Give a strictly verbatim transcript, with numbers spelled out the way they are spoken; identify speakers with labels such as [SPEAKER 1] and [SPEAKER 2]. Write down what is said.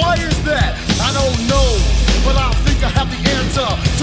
[SPEAKER 1] Why is that? I don't know, but I think